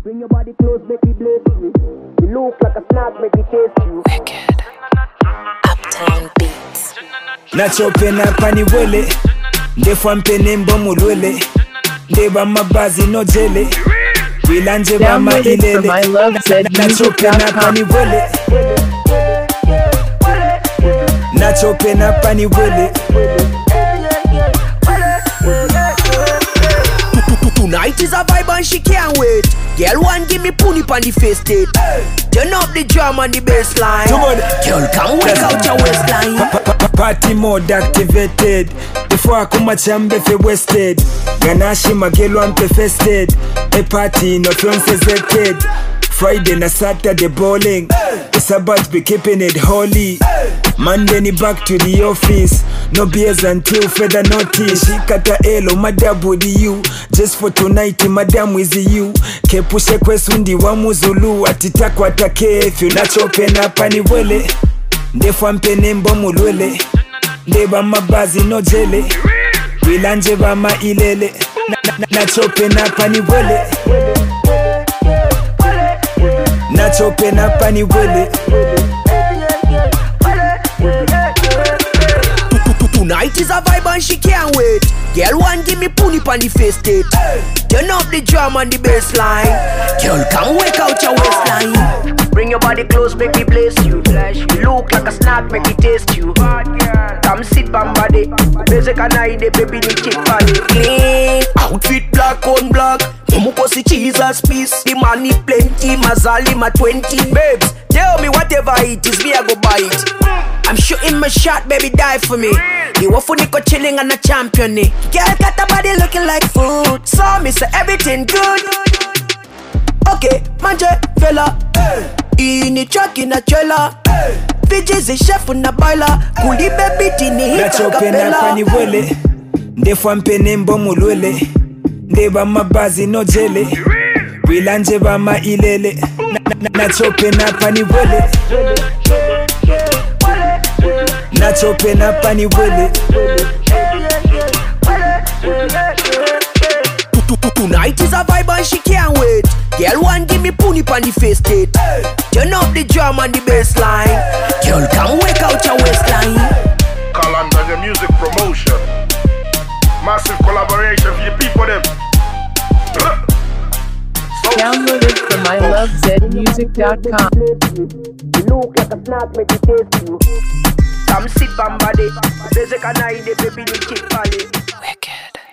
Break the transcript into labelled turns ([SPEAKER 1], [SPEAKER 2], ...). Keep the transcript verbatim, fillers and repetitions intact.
[SPEAKER 1] Bring your body close, make me bless you. You look like a snack, make me taste you.
[SPEAKER 2] Wicked. Uptown Beats.
[SPEAKER 3] Nacho pena pani wele. Ndefwa mpene mbomu lwele. Ndeba mabazi no jele. Wilanje bama ilele. Nacho pena pani wele. Nacho pena pani wele.
[SPEAKER 4] Tonight is a vibe and she can't wait. Girl, one give me pony pon the face state. Turn up the drum on the bass line. Girl, come work out your waistline.
[SPEAKER 3] Party mode activated. Before I come a chambe fe wasted. Ganashi magelo ampe fested. A party no fiance zected. Friday na Saturday bowling. It's about be keeping it holy. Monday ni back to the office. No beers until further notice. Shikata elo madabu di you. Just for tonight madam with you. Kepushe kwesundi wa muzulu. Atitakwa takefu nacho pena pani wele. Ndefwa mpene mbomu lwele. Ndeba mabazi no jele. Wilanje bama ilele. Nacho pena pani wele. Nacho pena pani wele.
[SPEAKER 4] Tonight is a vibe and she can't wait. Girl, one give me pony pon the face state. Turn up the drum on the bass line. Girl, come work out your waistline. Bring your body close, make me bless you. You look like a snack, make me taste you. Come sit by my body. Music and I, the baby, the chick body. Clean outfit, black on black. Muko si Jesus peace. The money plenty, Mazali ma twenty. Babes, tell me whatever it is, me I go buy it. I'm shooting my shot, baby, die for me. You want for Nico chilling on a champion. Girl got a body looking like food. So me say everything good. Okay, manje fella. In a truck in a trailer. Fidges is chef on a boiler. Kuli baby tini hit
[SPEAKER 3] Nacho pena pani wele. Ndefwa mpene mbomu lwele. Ndeba mabazi no jele. Wilanje bama ilele. Nacho pena pani wele. Nacho pena pani wele.
[SPEAKER 4] Tonight is a vibe and she can't wait. Girl, one give me pony pon the face state. Turn up the drum on the bass line. Girl, come work out your waistline.
[SPEAKER 5] Calendar the music promotion. Massive collaboration for your people them.
[SPEAKER 6] Download it from I love zed music dot com.
[SPEAKER 1] You look like a snack, make me taste you.
[SPEAKER 4] Come sit by my body. Music and I, the baby, the chick body.
[SPEAKER 2] Wicked.